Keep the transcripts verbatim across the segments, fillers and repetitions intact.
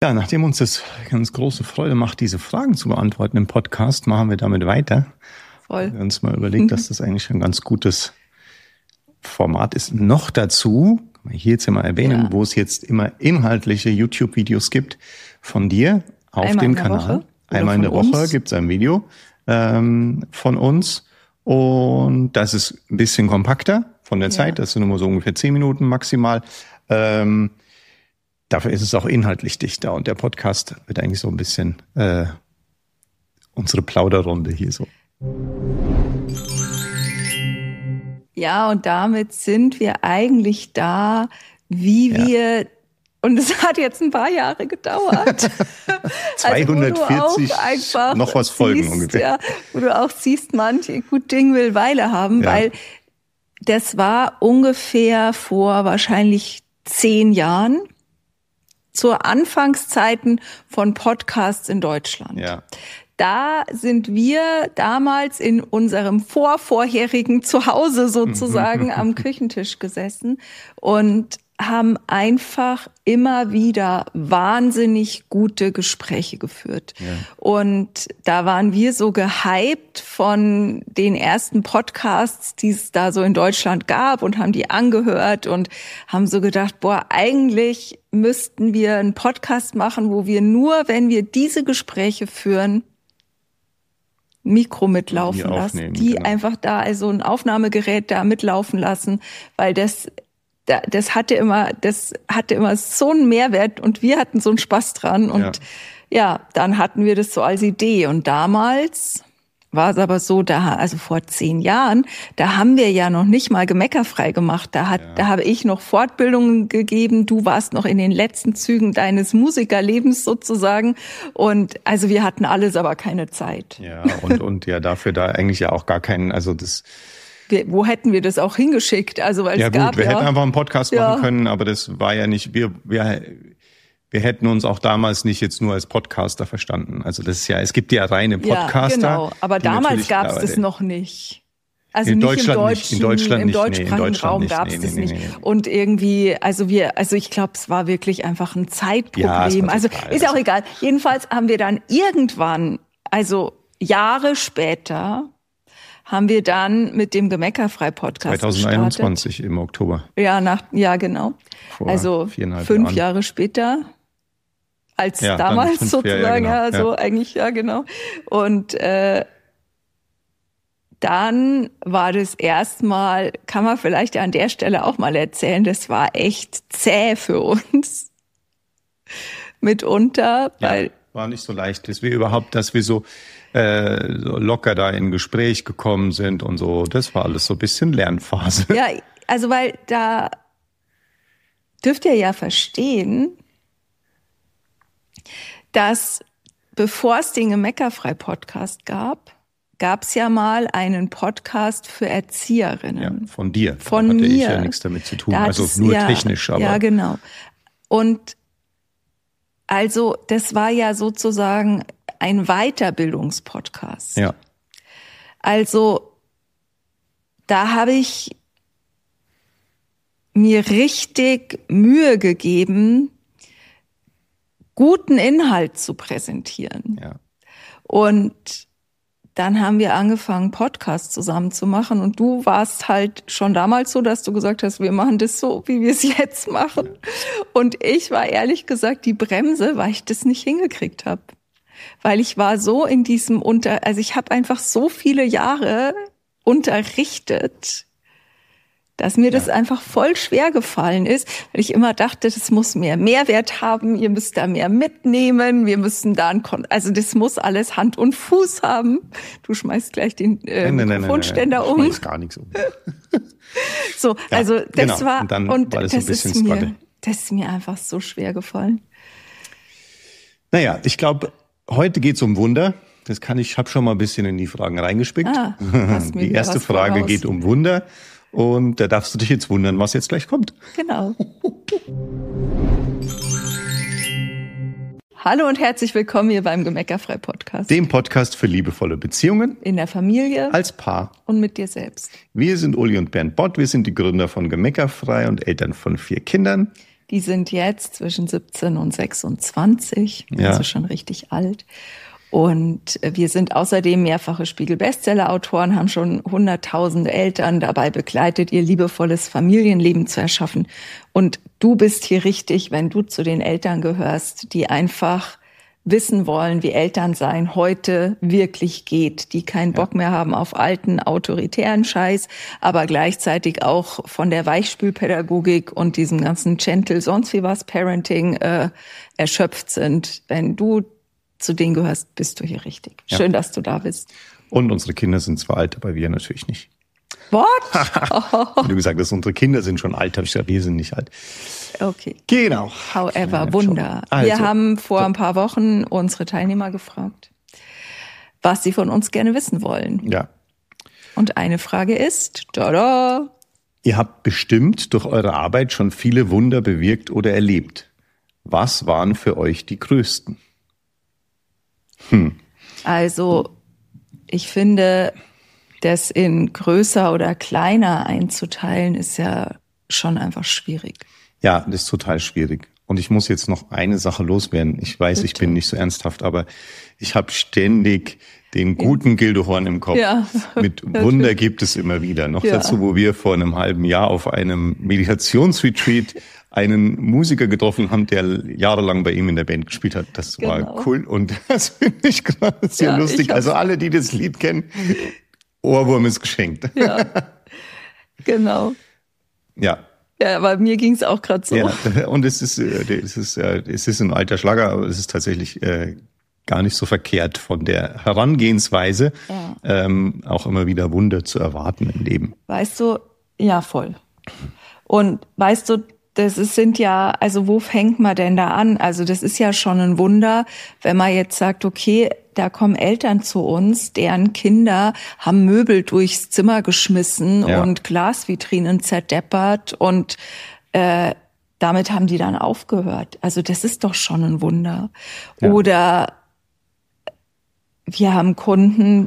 Ja, nachdem uns das ganz große Freude macht, diese Fragen zu beantworten im Podcast, machen wir damit weiter. Voll. Wir haben uns mal überlegt, dass das eigentlich ein ganz gutes Format ist. Noch dazu, kann man hier jetzt mal erwähnen, ja. wo es jetzt immer inhaltliche YouTube-Videos gibt von dir auf Einmal dem in der Kanal. Woche Einmal in der Woche gibt es ein Video ähm, von uns. Und das ist ein bisschen kompakter von der ja. Zeit. Das sind immer so ungefähr zehn Minuten maximal. Ähm, Dafür ist es auch inhaltlich dichter und der Podcast wird eigentlich so ein bisschen äh, unsere Plauderrunde hier so. Ja, und damit sind wir eigentlich da, wie ja. wir, und es hat jetzt ein paar Jahre gedauert. zweihundertvierzig, also, noch was Folgen siehst, ungefähr. Ja, wo du auch siehst, manche gut Ding will Weile haben, ja. weil das war ungefähr vor wahrscheinlich zehn Jahren. Zur Anfangszeiten von Podcasts in Deutschland. Ja. Da sind wir damals in unserem vorvorherigen Zuhause sozusagen am Küchentisch gesessen und haben einfach immer wieder wahnsinnig gute Gespräche geführt. Ja. Und da waren wir so gehypt von den ersten Podcasts, die es da so in Deutschland gab und haben die angehört und haben so gedacht, boah, eigentlich müssten wir einen Podcast machen, wo wir nur, wenn wir diese Gespräche führen, Mikro mitlaufen lassen, die genau. einfach da, also ein Aufnahmegerät da mitlaufen lassen, weil das Das hatte immer, das hatte immer so einen Mehrwert und wir hatten so einen Spaß dran und ja. ja, dann hatten wir das so als Idee und damals war es aber so, da, also vor zehn Jahren, da haben wir ja noch nicht mal gemeckerfrei gemacht. Da hat, ja. da habe ich noch Fortbildungen gegeben. Du warst noch in den letzten Zügen deines Musikerlebens sozusagen und also wir hatten alles aber keine Zeit. Ja und und ja dafür da eigentlich ja auch gar keinen, also das. Wir, wo hätten wir das auch hingeschickt? Also weil ja es gut, gab wir ja, hätten einfach einen Podcast ja. machen können, aber das war ja nicht, wir, wir, wir hätten uns auch damals nicht jetzt nur als Podcaster verstanden. Also das ist ja, es gibt ja reine Podcaster. Ja, genau, aber damals gab es das noch nicht. Also in nicht Deutschland im nicht, in Deutschland im nicht, deutschsprachigen nee, in Deutschland Raum nicht, gab es nee, das nee, nicht. Nee, nee. Und irgendwie, also wir, also ich glaube, es war wirklich einfach ein Zeitproblem. Ja, es war also total, ist ja auch egal. Jedenfalls haben wir dann irgendwann, also Jahre später, haben wir dann mit dem Gemeckerfrei-Podcast zwanzig einundzwanzig gestartet. Im Oktober. Ja, nach, ja, genau. Vor also fünf Jahren. Jahre später als ja, damals fünf, sozusagen. Ja, ja, genau. so ja. eigentlich, ja, genau. Und äh, dann war das erstmal, kann man vielleicht an der Stelle auch mal erzählen, das war echt zäh für uns. Mitunter, weil... Ja, war nicht so leicht, dass wir überhaupt, dass wir so Äh, so locker da in Gespräch gekommen sind und so. Das war alles so ein bisschen Lernphase. Ja, also weil da dürft ihr ja verstehen, dass bevor es den Gemeckerfrei-Podcast gab, gab es ja mal einen Podcast für Erzieherinnen. Ja, von dir. Von da hatte mir. ich ja nichts damit zu tun. Da also es, nur ja, technisch. Aber ja, genau. Und also das war ja sozusagen ein Weiterbildungspodcast. Ja. Also da habe ich mir richtig Mühe gegeben, guten Inhalt zu präsentieren. Ja. Und dann haben wir angefangen, Podcasts zusammen zu machen. Und du warst halt schon damals so, dass du gesagt hast, wir machen das so, wie wir es jetzt machen. Und ich war ehrlich gesagt die Bremse, weil ich das nicht hingekriegt habe. Weil ich war so in diesem Unter... Also ich habe einfach so viele Jahre unterrichtet, dass mir ja. das einfach voll schwer gefallen ist, weil ich immer dachte, das muss mehr Mehrwert haben, ihr müsst da mehr mitnehmen, wir müssen da ein... Kon- also das muss alles Hand und Fuß haben. Du schmeißt gleich den äh, nein, nein, Mikrofonständer nein, nein, nein. um. Ich schmeiß gar nichts um. So, ja, also das genau. war... Und dann und war das, das, ein bisschen ist mir, Struggle. das ist mir einfach so schwer gefallen. Naja, ich glaube, heute geht's um Wunder. Das kann ich, habe schon mal ein bisschen in die Fragen reingespickt. Ah, die erste Frage voraus. Geht um Wunder. Und da darfst du dich jetzt wundern, was jetzt gleich kommt. Genau. Hallo und herzlich willkommen hier beim Gemeckerfrei-Podcast. Dem Podcast für liebevolle Beziehungen. In der Familie. Als Paar. Und mit dir selbst. Wir sind Uli und Bernd Bott. Wir sind die Gründer von Gemeckerfrei und Eltern von vier Kindern. Die sind jetzt zwischen siebzehn und sechsundzwanzig, ja. also schon richtig alt. Und wir sind außerdem mehrfache Spiegel-Bestseller-Autoren, haben schon hunderttausende Eltern dabei begleitet, ihr liebevolles Familienleben zu erschaffen. Und du bist hier richtig, wenn du zu den Eltern gehörst, die einfach wissen wollen, wie Elternsein heute wirklich geht, die keinen Bock mehr haben auf alten, autoritären Scheiß, aber gleichzeitig auch von der Weichspülpädagogik und diesem ganzen Gentle, sonst wie was Parenting äh, erschöpft sind. Wenn du zu denen gehörst, bist du hier richtig. Ja. Schön, dass du da bist. Und unsere Kinder sind zwar alt, aber wir natürlich nicht. What? Wie du gesagt hast, unsere Kinder sind schon alt, habe ich gesagt, wir sind nicht alt. Okay. Genau. However, ja, Wunder. Also, wir haben vor ein paar Wochen unsere Teilnehmer gefragt, was sie von uns gerne wissen wollen. Ja. Und eine Frage ist, tada! Ihr habt bestimmt durch eure Arbeit schon viele Wunder bewirkt oder erlebt. Was waren für euch die größten? Hm. Also, ich finde, das in größer oder kleiner einzuteilen, ist ja schon einfach schwierig. Ja, das ist total schwierig. Und ich muss jetzt noch eine Sache loswerden. Ich weiß, Bitte. Ich bin nicht so ernsthaft, aber ich habe ständig den guten Gildehorn im Kopf. Ja, mit Wunder gibt es immer wieder. Noch ja. dazu, wo wir vor einem halben Jahr auf einem Meditationsretreat einen Musiker getroffen haben, der jahrelang bei ihm in der Band gespielt hat. Das genau. war cool und das finde ich gerade sehr ja, lustig. Also alle, die das Lied kennen, Ohrwurm ist geschenkt. Ja, genau. Ja. Ja, aber mir ging es auch gerade so. Ja, und es ist, es ist, es ist ein alter Schlager, aber es ist tatsächlich äh, gar nicht so verkehrt von der Herangehensweise, ja. ähm, auch immer wieder Wunder zu erwarten im Leben. Weißt du, ja voll. Und weißt du, das ist, sind ja, also wo fängt man denn da an? Also das ist ja schon ein Wunder, wenn man jetzt sagt, okay, da kommen Eltern zu uns, deren Kinder haben Möbel durchs Zimmer geschmissen ja. und Glasvitrinen zerdeppert und äh, damit haben die dann aufgehört. Also das ist doch schon ein Wunder. Ja. Oder wir haben Kunden,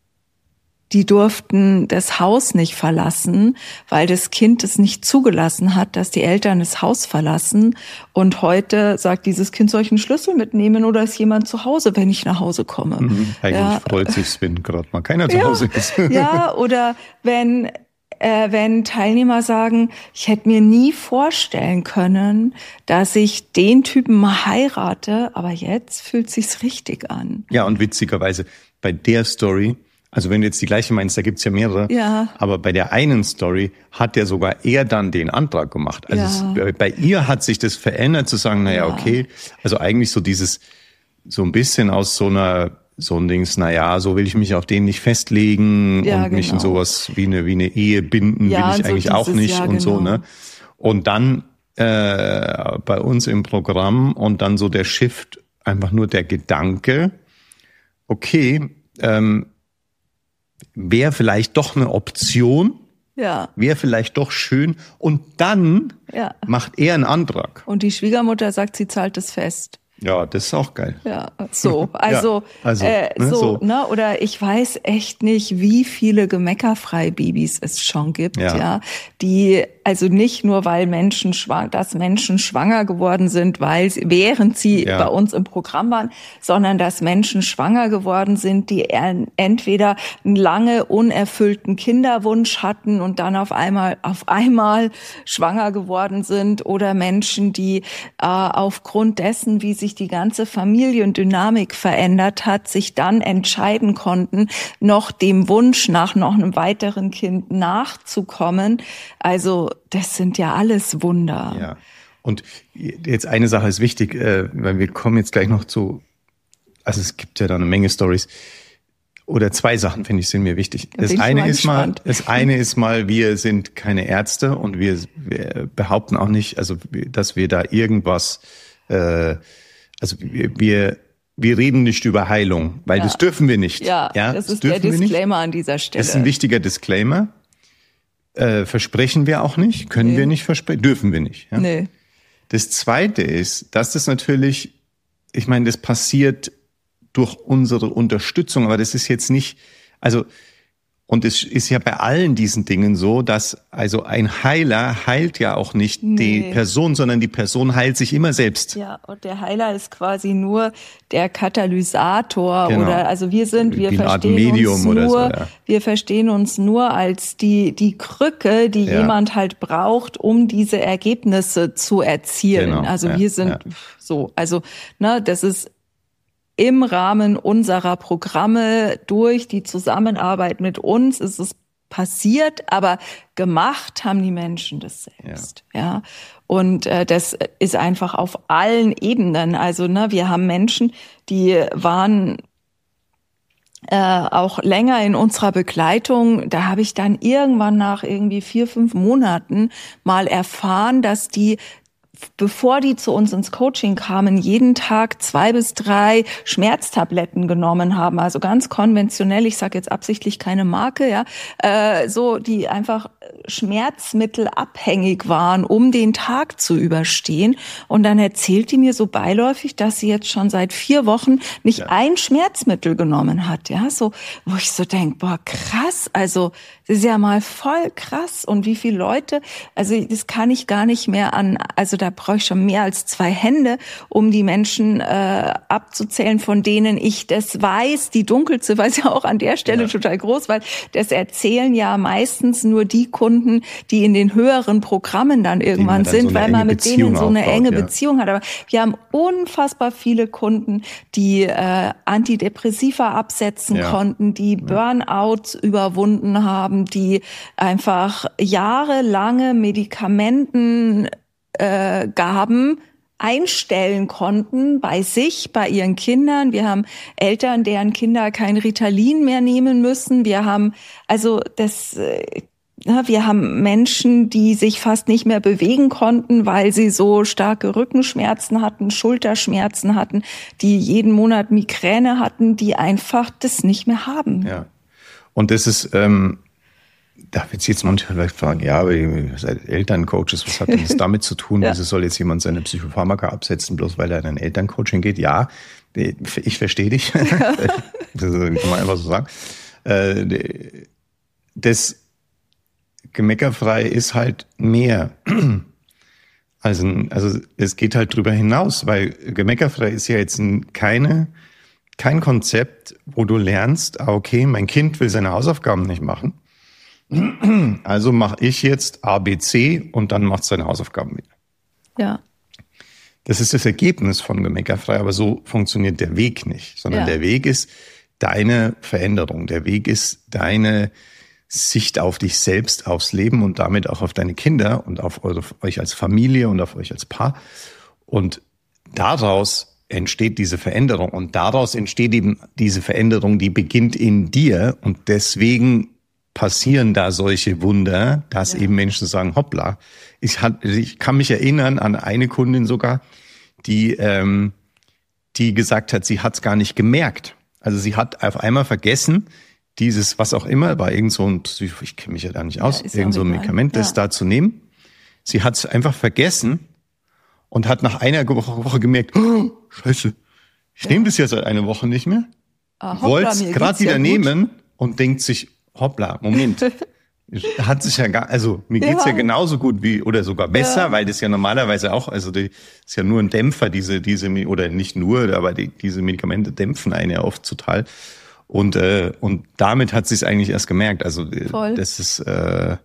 die durften das Haus nicht verlassen, weil das Kind es nicht zugelassen hat, dass die Eltern das Haus verlassen. Und heute sagt dieses Kind, soll ich einen Schlüssel mitnehmen oder ist jemand zu Hause, wenn ich nach Hause komme? Mhm, eigentlich ja. freut sich's, wenn gerade mal keiner zu ja, Hause ist. Ja, oder wenn äh, wenn Teilnehmer sagen, ich hätte mir nie vorstellen können, dass ich den Typen mal heirate, aber jetzt fühlt sich's richtig an. Ja, und witzigerweise bei der Story, also wenn du jetzt die gleiche meinst, da gibt's ja mehrere, ja. aber bei der einen Story hat ja sogar er dann den Antrag gemacht. Also ja. es, bei ihr hat sich das verändert, zu sagen, naja, ja. okay, also eigentlich so dieses, so ein bisschen aus so einer, so ein Dings, naja, so will ich mich auf den nicht festlegen ja, und genau. mich in sowas wie eine, wie eine Ehe binden, ja, will ich so eigentlich dieses, auch nicht ja, und genau. so, ne? Und dann äh, bei uns im Programm und dann so der Shift, einfach nur der Gedanke, okay, ähm, wäre vielleicht doch eine Option, ja. wäre vielleicht doch schön. Und dann ja. macht er einen Antrag. Und die Schwiegermutter sagt, sie zahlt es fest. Ja, das ist auch geil. Ja, so, also, ja, also äh, ne, so, so, ne, oder ich weiß echt nicht, wie viele Gemeckerfrei-Babys es schon gibt, ja. ja, die, also nicht nur, weil Menschen schwanger, dass Menschen schwanger geworden sind, weil sie, während sie ja. bei uns im Programm waren, sondern dass Menschen schwanger geworden sind, die entweder einen lange unerfüllten Kinderwunsch hatten und dann auf einmal, auf einmal schwanger geworden sind oder Menschen, die äh, aufgrund dessen, wie sich die ganze Familiendynamik verändert hat, sich dann entscheiden konnten, noch dem Wunsch nach noch einem weiteren Kind nachzukommen. Also das sind ja alles Wunder. Ja. Und jetzt eine Sache ist wichtig, weil wir kommen jetzt gleich noch zu, also es gibt ja da eine Menge Storys. Oder zwei Sachen, finde ich, sind mir wichtig. Das eine ist mal, das eine ist mal, wir sind keine Ärzte und wir, wir behaupten auch nicht, also dass wir da irgendwas äh, Also wir, wir, wir reden nicht über Heilung, weil ja. das dürfen wir nicht. Ja, ja das, das ist der Disclaimer an dieser Stelle. Das ist ein wichtiger Disclaimer. Äh, versprechen wir auch nicht, können nee. wir nicht versprechen, dürfen wir nicht. Ja? Nee. Das Zweite ist, dass das natürlich, ich meine, das passiert durch unsere Unterstützung, aber das ist jetzt nicht, also Und es ist ja bei allen diesen Dingen so, dass also ein Heiler heilt ja auch nicht nee. die Person, sondern die Person heilt sich immer selbst. Ja, und der Heiler ist quasi nur der Katalysator genau. oder also wir sind, wir Wie eine verstehen Art Medium uns nur, oder so, ja. wir verstehen uns nur als die die Krücke, die ja. jemand halt braucht, um diese Ergebnisse zu erzielen. Genau. Also ja. wir sind ja. so, also ne, das ist im Rahmen unserer Programme durch die Zusammenarbeit mit uns ist es passiert, aber gemacht haben die Menschen das selbst, ja. ja. Und äh, das ist einfach auf allen Ebenen. Also ne, wir haben Menschen, die waren äh, auch länger in unserer Begleitung. Da habe ich dann irgendwann nach irgendwie vier, fünf Monaten mal erfahren, dass die bevor die zu uns ins Coaching kamen, jeden Tag zwei bis drei Schmerztabletten genommen haben, also ganz konventionell, ich sage jetzt absichtlich keine Marke, ja, äh, so die einfach schmerzmittelabhängig waren, um den Tag zu überstehen. Und dann erzählt die mir so beiläufig, dass sie jetzt schon seit vier Wochen nicht ja. ein Schmerzmittel genommen hat, ja, so, wo ich so denke, boah, krass, also das ist ja mal voll krass. Und wie viele Leute, also das kann ich gar nicht mehr an, also da brauche ich schon mehr als zwei Hände, um die Menschen äh, abzuzählen, von denen ich das weiß. Die Dunkelziffer ist ja auch an der Stelle ja. total groß, weil das erzählen ja meistens nur die Kunden, die in den höheren Programmen dann irgendwann dann sind, so weil man mit Beziehung denen so eine aufbaut, enge ja. Beziehung hat. Aber wir haben unfassbar viele Kunden, die äh, Antidepressiva absetzen ja. konnten, die Burnout überwunden haben, die einfach jahrelange Medikamenten Äh, Gaben einstellen konnten bei sich, bei ihren Kindern. Wir haben Eltern, deren Kinder kein Ritalin mehr nehmen müssen. Wir haben also das, äh, wir haben Menschen, die sich fast nicht mehr bewegen konnten, weil sie so starke Rückenschmerzen hatten, Schulterschmerzen hatten, die jeden Monat Migräne hatten, die einfach das nicht mehr haben. Ja, und das ist ähm da wird jetzt manche vielleicht fragen, ja, aber ihr seid Elterncoaches, was hat denn das damit zu tun? Ja. Wieso soll jetzt jemand seine Psychopharmaka absetzen, bloß weil er in ein Elterncoaching geht? Ja, ich verstehe dich. Das kann man einfach so sagen. Das Gemeckerfrei ist halt mehr. Also, also es geht halt drüber hinaus, weil Gemeckerfrei ist ja jetzt keine, kein Konzept, wo du lernst, ah, okay, mein Kind will seine Hausaufgaben nicht machen. Also mache ich jetzt A, B, C und dann macht seine Hausaufgaben wieder. Ja. Das ist das Ergebnis von Gemeckerfrei, aber so funktioniert der Weg nicht, sondern ja. der Weg ist deine Veränderung. Der Weg ist deine Sicht auf dich selbst, aufs Leben und damit auch auf deine Kinder und auf eure, euch als Familie und auf euch als Paar. Und daraus entsteht diese Veränderung und daraus entsteht eben diese Veränderung, die beginnt in dir und deswegen passieren da solche Wunder, dass ja. eben Menschen sagen, hoppla. Ich, hat, ich kann mich erinnern an eine Kundin sogar, die, ähm, die gesagt hat, sie hat es gar nicht gemerkt. Also sie hat auf einmal vergessen, dieses, was auch immer, war irgend so ein Psycho, ich kenne mich ja da nicht aus, ja, irgend so ein Medikament, das ja. da zu nehmen. Sie hat es einfach vergessen und hat nach einer Woche, Woche gemerkt, oh, scheiße, ich ja. nehme das ja seit einer Woche nicht mehr. Ah, wollte es gerade wieder ja nehmen und denkt sich, hoppla, Moment. Hat sich ja gar, also mir geht's ja. ja genauso gut wie, oder sogar besser, ja. weil das ja normalerweise auch, also das ist ja nur ein Dämpfer, diese, diese, oder nicht nur, aber die, diese Medikamente dämpfen einen ja oft total. Und, äh, und damit hat sie es eigentlich erst gemerkt. Also Voll. das ist äh,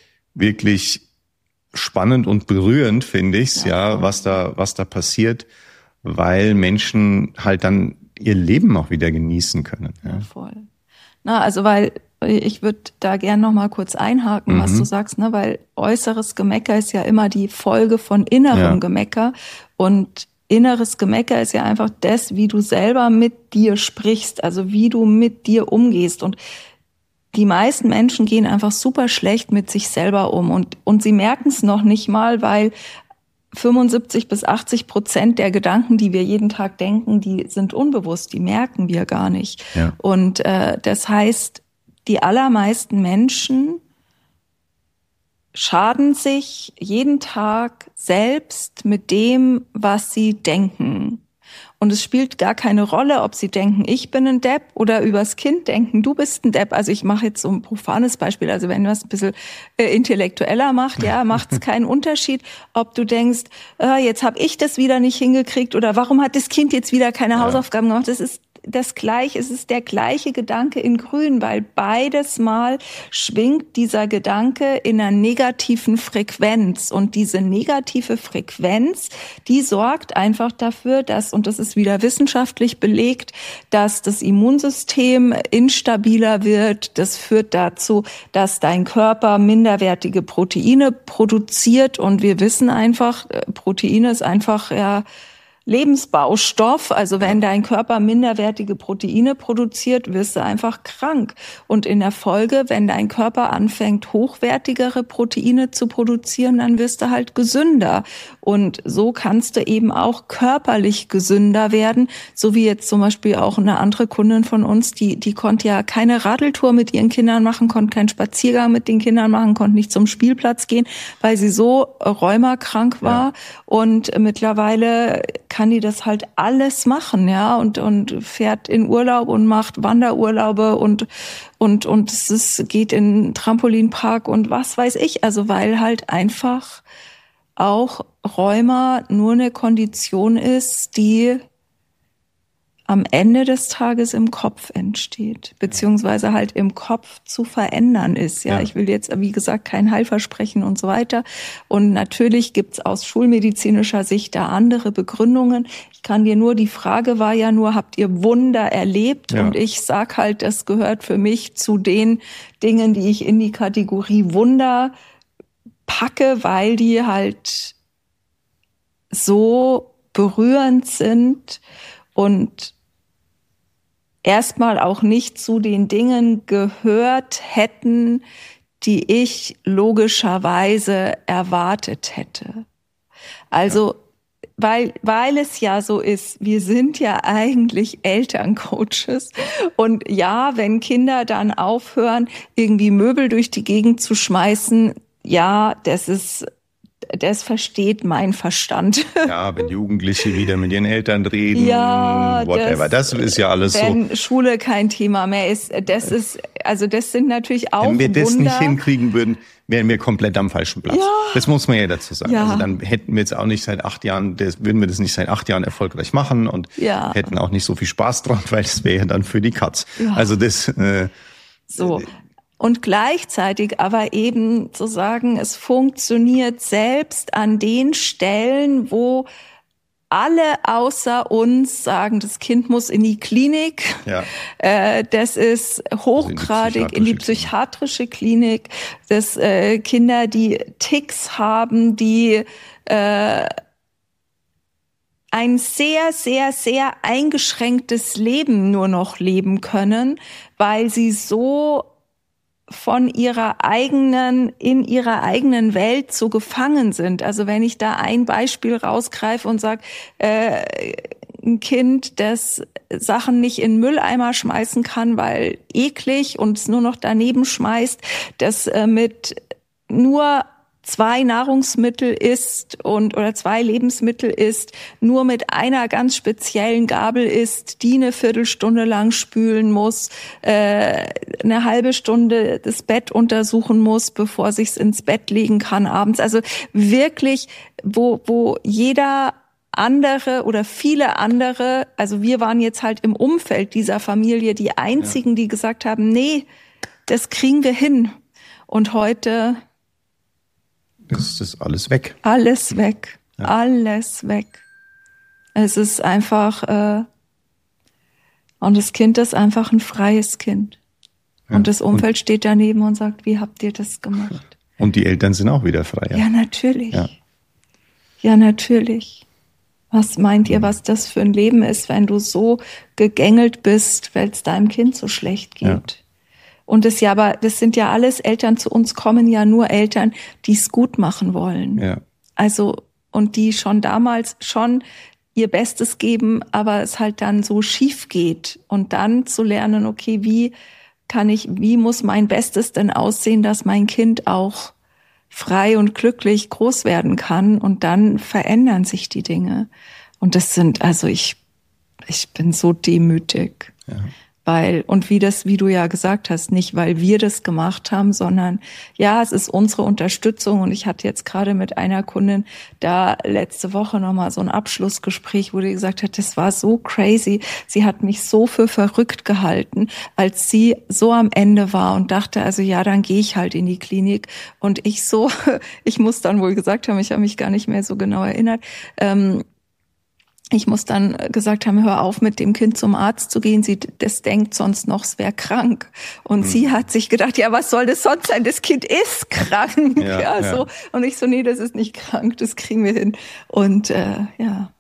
wirklich spannend und berührend, finde ich's, ja, ja was da, was da passiert, weil Menschen halt dann ihr Leben auch wieder genießen können. Ja, ja voll. Na, also weil ich würde da gern noch mal kurz einhaken, mhm. was du sagst, ne, weil äußeres Gemecker ist ja immer die Folge von innerem ja. Gemecker und inneres Gemecker ist ja einfach das, wie du selber mit dir sprichst, also wie du mit dir umgehst und die meisten Menschen gehen einfach super schlecht mit sich selber um und und sie merken es noch nicht mal, weil fünfundsiebzig bis achtzig Prozent der Gedanken, die wir jeden Tag denken, die sind unbewusst, die merken wir gar nicht. Ja. Und äh, das heißt, die allermeisten Menschen schaden sich jeden Tag selbst mit dem, was sie denken. Und es spielt gar keine Rolle, ob sie denken, ich bin ein Depp oder übers Kind denken, du bist ein Depp. Also ich mache jetzt so ein profanes Beispiel. Also wenn du das ein bisschen äh, intellektueller macht, ja, macht es keinen Unterschied, ob du denkst, äh, jetzt habe ich das wieder nicht hingekriegt oder warum hat das Kind jetzt wieder keine Hausaufgaben gemacht. Das ist das gleiche, es ist der gleiche Gedanke in Grün, weil beides Mal schwingt dieser Gedanke in einer negativen Frequenz. Und diese negative Frequenz, die sorgt einfach dafür, dass, und das ist wieder wissenschaftlich belegt, dass das Immunsystem instabiler wird. Das führt dazu, dass dein Körper minderwertige Proteine produziert. Und wir wissen einfach, Proteine ist einfach, ja, Lebensbaustoff, also wenn dein Körper minderwertige Proteine produziert, wirst du einfach krank. Und in der Folge, wenn dein Körper anfängt, hochwertigere Proteine zu produzieren, dann wirst du halt gesünder. Und so kannst du eben auch körperlich gesünder werden, so wie jetzt zum Beispiel auch eine andere Kundin von uns, die die konnte ja keine Radeltour mit ihren Kindern machen, konnte keinen Spaziergang mit den Kindern machen, konnte nicht zum Spielplatz gehen, weil sie so rheumakrank war. Ja. Und mittlerweile kann die das halt alles machen, ja, und und fährt in Urlaub und macht Wanderurlaube und und und es ist, geht in den Trampolinpark und was weiß ich, also weil halt einfach auch Rheuma nur eine Kondition ist, die am Ende des Tages im Kopf entsteht, beziehungsweise halt im Kopf zu verändern ist. Ja, ja. Ich will jetzt, wie gesagt, kein Heilversprechen und so weiter. Und natürlich gibt's aus schulmedizinischer Sicht da andere Begründungen. Ich kann dir nur, die Frage war ja nur, habt ihr Wunder erlebt? Ja. Und ich sag halt, das gehört für mich zu den Dingen, die ich in die Kategorie Wunder packe, weil die halt so berührend sind und erstmal auch nicht zu den Dingen gehört hätten, die ich logischerweise erwartet hätte. Also, ja. weil, weil es ja so ist, wir sind ja eigentlich Elterncoaches. Und ja, wenn Kinder dann aufhören, irgendwie Möbel durch die Gegend zu schmeißen, ja, das ist, das versteht mein Verstand. Ja, wenn Jugendliche wieder mit ihren Eltern reden, ja, whatever. Das, das ist ja alles wenn so. Wenn Schule kein Thema mehr ist, das ist, also das sind natürlich auch Wunder. Wenn wir das Wunder. nicht hinkriegen würden, wären wir komplett am falschen Platz. Ja. Das muss man ja dazu sagen. Ja. Also dann hätten wir jetzt auch nicht seit acht Jahren, das, würden wir das nicht seit acht Jahren erfolgreich machen und ja. hätten auch nicht so viel Spaß dran, weil das wäre ja dann für die Katz. Ja. Also das. Äh, so. Und gleichzeitig aber eben zu sagen, es funktioniert selbst an den Stellen, wo alle außer uns sagen, das Kind muss in die Klinik. Ja. Äh, das ist hochgradig also in die psychiatrische Klinik. Das äh, Kinder, die Ticks haben, die äh, ein sehr, sehr, sehr eingeschränktes Leben nur noch leben können, weil sie so von ihrer eigenen, in ihrer eigenen Welt so gefangen sind. Also wenn ich da ein Beispiel rausgreife und sage, äh, ein Kind, das Sachen nicht in den Mülleimer schmeißen kann, weil eklig und es nur noch daneben schmeißt, das äh, mit nur zwei Nahrungsmittel isst und oder zwei Lebensmittel isst, nur mit einer ganz speziellen Gabel isst, die eine Viertelstunde lang spülen muss, äh, eine halbe Stunde das Bett untersuchen muss, bevor sich's ins Bett legen kann abends. Also wirklich, wo wo jeder andere oder viele andere, also wir waren jetzt halt im Umfeld dieser Familie die einzigen, ja. die gesagt haben, nee, das kriegen wir hin. Und heute ist das alles weg. Alles weg. Ja. Alles weg. Es ist einfach, äh, und das Kind ist einfach ein freies Kind. Ja. Und das Umfeld und, steht daneben und sagt, wie habt ihr das gemacht? Und die Eltern sind auch wieder frei. Ja, ja natürlich. Ja. ja, natürlich. Was meint ihr, was das für ein Leben ist, wenn du so gegängelt bist, weil es deinem Kind so schlecht geht? Ja. Und das ja, aber das sind ja alles Eltern, zu uns kommen ja nur Eltern, die es gut machen wollen. Ja. Also, und die schon damals schon ihr Bestes geben, aber es halt dann so schief geht. Und dann zu lernen, okay, wie kann ich, wie muss mein Bestes denn aussehen, dass mein Kind auch frei und glücklich groß werden kann? Und dann verändern sich die Dinge. Und das sind, also ich ich bin so demütig. Ja. Weil, und wie das, wie du ja gesagt hast, nicht weil wir das gemacht haben, sondern ja, es ist unsere Unterstützung. Und ich hatte jetzt gerade mit einer Kundin da letzte Woche nochmal so ein Abschlussgespräch, wo die gesagt hat, das war so crazy. Sie hat mich so für verrückt gehalten, als sie so am Ende war und dachte, also ja, dann gehe ich halt in die Klinik. Und ich so, ich muss dann wohl gesagt haben, ich habe mich gar nicht mehr so genau erinnert, ähm, ich muss dann gesagt haben, hör auf, mit dem Kind zum Arzt zu gehen. Sie, das denkt sonst noch, es wäre krank. Und mhm. sie hat sich gedacht, ja, was soll das sonst sein? Das Kind ist krank. Ja, ja, so. Ja. Und ich so, nee, das ist nicht krank, das kriegen wir hin. Und äh, ja,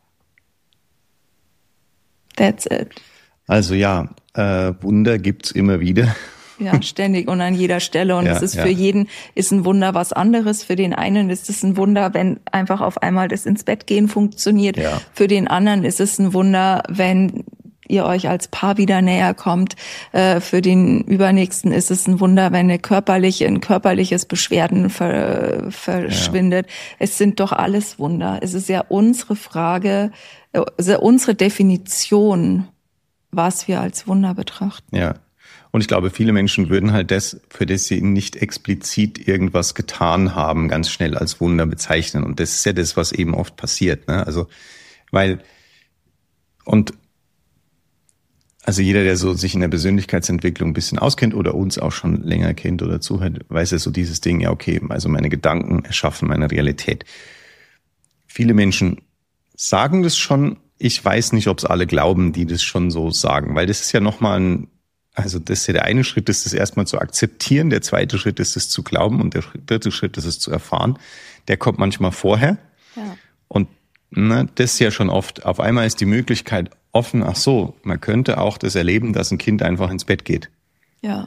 that's it. Also ja, äh, Wunder gibt's immer wieder. Ja, ständig und an jeder Stelle. Und ja, es ist ja. für jeden ist ein Wunder was anderes. Für den einen ist es ein Wunder, wenn einfach auf einmal das ins Bett gehen funktioniert. Ja. Für den anderen ist es ein Wunder, wenn ihr euch als Paar wieder näher kommt. Äh, für den Übernächsten ist es ein Wunder, wenn eine körperliche, ein körperliches Beschwerden ver, verschwindet. Ja. Es sind doch alles Wunder. Es ist ja unsere Frage, also unsere Definition, was wir als Wunder betrachten. Ja. Und ich glaube, viele Menschen würden halt das, für das sie nicht explizit irgendwas getan haben, ganz schnell als Wunder bezeichnen. Und das ist ja das, was eben oft passiert, ne? Also, weil, und, also jeder, der so sich in der Persönlichkeitsentwicklung ein bisschen auskennt oder uns auch schon länger kennt oder zuhört, weiß ja so dieses Ding, ja, okay, also meine Gedanken erschaffen meine Realität. Viele Menschen sagen das schon. Ich weiß nicht, ob es alle glauben, die das schon so sagen, weil das ist ja nochmal ein, also das ist ja der eine Schritt, ist das erstmal zu akzeptieren, der zweite Schritt ist es zu glauben und der dritte Schritt ist es zu erfahren. Der kommt manchmal vorher. Ja. Und ne, das ist ja schon oft, auf einmal ist die Möglichkeit offen, ach so, man könnte auch das erleben, dass ein Kind einfach ins Bett geht. Ja.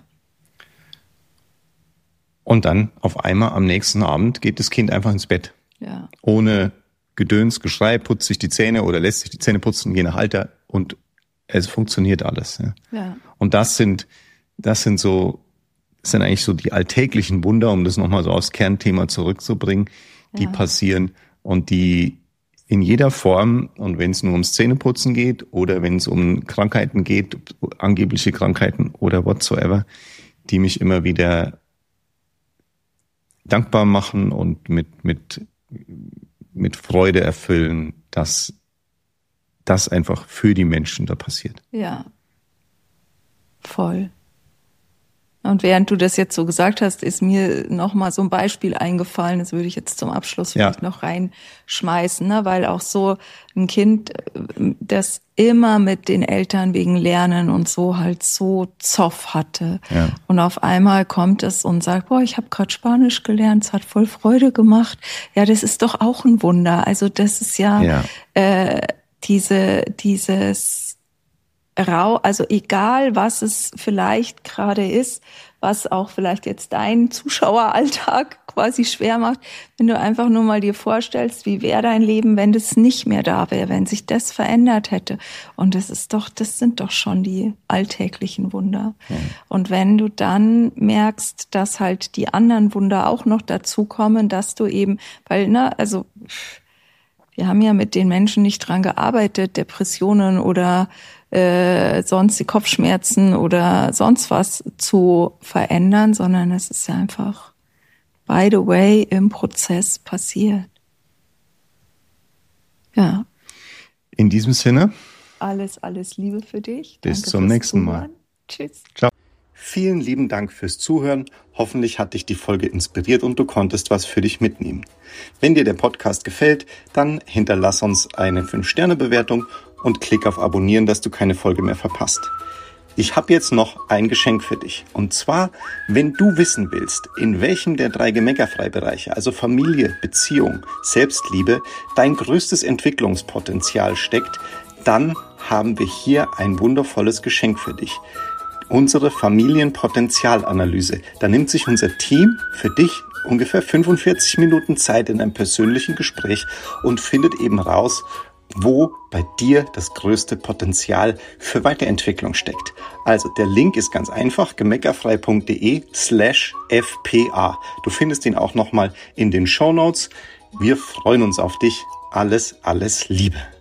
Und dann auf einmal am nächsten Abend geht das Kind einfach ins Bett. Ja. Ohne Gedöns, Geschrei, putzt sich die Zähne oder lässt sich die Zähne putzen, je nach Alter, und es funktioniert alles. Ja. Ja. Und das sind, das sind so, das sind eigentlich so die alltäglichen Wunder, um das nochmal so aufs Kernthema zurückzubringen, die ja. passieren und die in jeder Form, und wenn es nur ums Zähneputzen geht oder wenn es um Krankheiten geht, angebliche Krankheiten oder whatsoever, die mich immer wieder dankbar machen und mit, mit, mit Freude erfüllen, dass das einfach für die Menschen da passiert. Ja, voll. Und während du das jetzt so gesagt hast, ist mir noch mal so ein Beispiel eingefallen, das würde ich jetzt zum Abschluss vielleicht ja. noch reinschmeißen, ne? Weil auch so ein Kind, das immer mit den Eltern wegen Lernen und so halt so Zoff hatte. Ja. Und auf einmal kommt es und sagt, boah, ich habe gerade Spanisch gelernt, es hat voll Freude gemacht. Ja, das ist doch auch ein Wunder. Also das ist ja, ja. Äh, diese dieses Rau, also egal, was es vielleicht gerade ist, was auch vielleicht jetzt deinen Zuschaueralltag quasi schwer macht, wenn du einfach nur mal dir vorstellst, wie wäre dein Leben, wenn das nicht mehr da wäre, wenn sich das verändert hätte. Und das ist doch, das sind doch schon die alltäglichen Wunder. Mhm. Und wenn du dann merkst, dass halt die anderen Wunder auch noch dazukommen, dass du eben, weil, ne, also wir haben ja mit den Menschen nicht dran gearbeitet, Depressionen oder äh, sonst die Kopfschmerzen oder sonst was zu verändern, sondern es ist ja einfach, by the way, im Prozess passiert. Ja. In diesem Sinne. Alles, alles Liebe für dich. Bis zum nächsten Mal. Tschüss. Ciao. Vielen lieben Dank fürs Zuhören. Hoffentlich hat dich die Folge inspiriert und du konntest was für dich mitnehmen. Wenn dir der Podcast gefällt, dann hinterlass uns eine fünf Sterne Bewertung und klick auf Abonnieren, dass du keine Folge mehr verpasst. Ich habe jetzt noch ein Geschenk für dich. Und zwar, wenn du wissen willst, in welchem der drei Gemeckerfrei-Bereiche, also Familie, Beziehung, Selbstliebe, dein größtes Entwicklungspotenzial steckt, dann haben wir hier ein wundervolles Geschenk für dich. Unsere Familienpotenzialanalyse. Da nimmt sich unser Team für dich ungefähr fünfundvierzig Minuten Zeit in einem persönlichen Gespräch und findet eben raus, wo bei dir das größte Potenzial für Weiterentwicklung steckt. Also der Link ist ganz einfach, gemeckerfrei.de slash fpa. Du findest ihn auch nochmal in den Shownotes. Wir freuen uns auf dich. Alles, alles Liebe.